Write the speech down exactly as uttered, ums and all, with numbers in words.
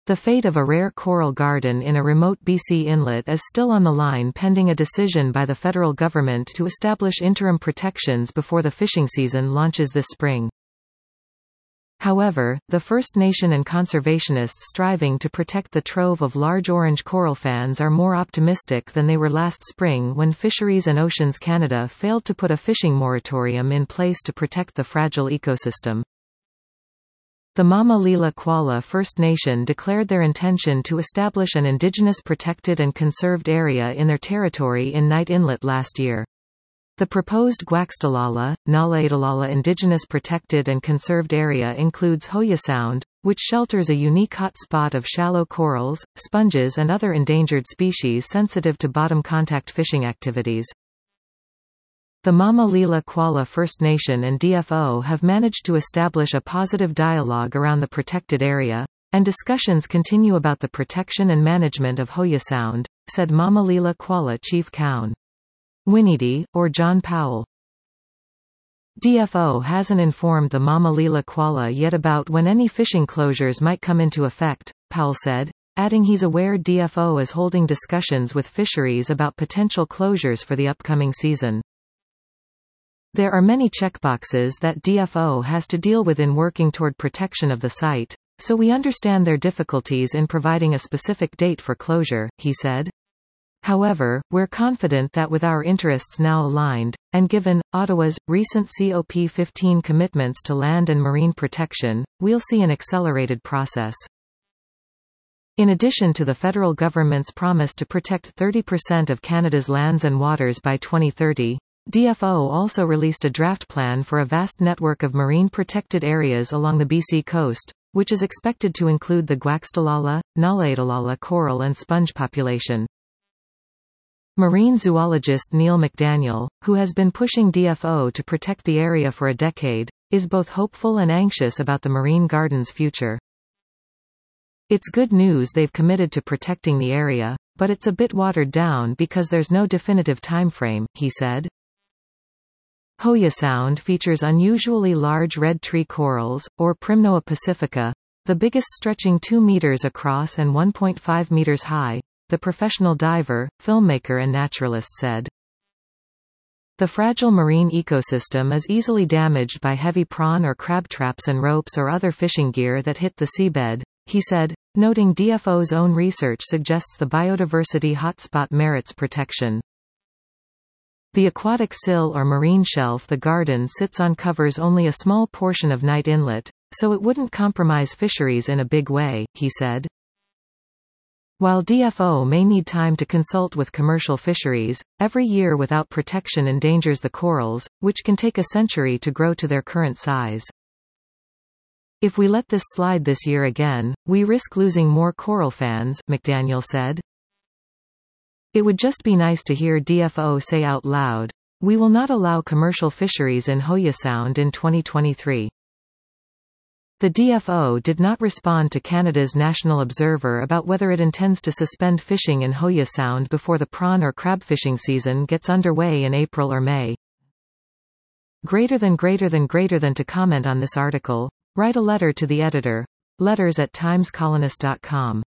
The fate of a rare coral garden in a remote B C inlet is still on the line pending a decision by the federal government to establish interim protections before the fishing season launches this spring. However, the First Nation and conservationists striving to protect the trove of large orange coral fans are more optimistic than they were last spring when Fisheries and Oceans Canada failed to put a fishing moratorium in place to protect the fragile ecosystem. The Mama Lila Kuala First Nation declared their intention to establish an Indigenous protected and conserved area in their territory in Knight Inlet last year. The proposed Gwaxtalala, Nalaidalala Indigenous Protected and Conserved Area includes Hoya Sound, which shelters a unique hot spot of shallow corals, sponges and other endangered species sensitive to bottom contact fishing activities. The Mama Lila Kuala First Nation and D F O have managed to establish a positive dialogue around the protected area, and discussions continue about the protection and management of Hoya Sound, said Mama Lila Kuala Chief Cown. Winidi, or John Powell. D F O hasn't informed the Mama Lila Kuala yet about when any fishing closures might come into effect, Powell said, adding he's aware D F O is holding discussions with fisheries about potential closures for the upcoming season. There are many checkboxes that D F O has to deal with in working toward protection of the site, so we understand their difficulties in providing a specific date for closure, he said. However, we're confident that with our interests now aligned, and given Ottawa's recent C O P fifteen commitments to land and marine protection, we'll see an accelerated process. In addition to the federal government's promise to protect thirty percent of Canada's lands and waters by twenty thirty, D F O also released a draft plan for a vast network of marine protected areas along the B C coast, which is expected to include the Gwaxtalala, Nalaidalala coral and sponge population. Marine zoologist Neil McDaniel, who has been pushing D F O to protect the area for a decade, is both hopeful and anxious about the marine garden's future. It's good news they've committed to protecting the area, but it's a bit watered down because there's no definitive timeframe, he said. Hoya Sound features unusually large red tree corals, or Primnoa pacifica, the biggest stretching two meters across and one point five meters high, the professional diver, filmmaker and naturalist said. The fragile marine ecosystem is easily damaged by heavy prawn or crab traps and ropes or other fishing gear that hit the seabed, he said, noting D F O's own research suggests the biodiversity hotspot merits protection. The aquatic sill or marine shelf the garden sits on covers only a small portion of Knight Inlet, so it wouldn't compromise fisheries in a big way, he said. While D F O may need time to consult with commercial fisheries, every year without protection endangers the corals, which can take a century to grow to their current size. If we let this slide this year again, we risk losing more coral fans, McDaniel said. It would just be nice to hear D F O say out loud, "We will not allow commercial fisheries in Hoya Sound in twenty twenty-three. The D F O did not respond to Canada's National Observer about whether it intends to suspend fishing in Hoya Sound before the prawn or crab fishing season gets underway in April or May. Greater than greater than greater than to comment on this article, write a letter to the editor. Letters at timescolonist dot com.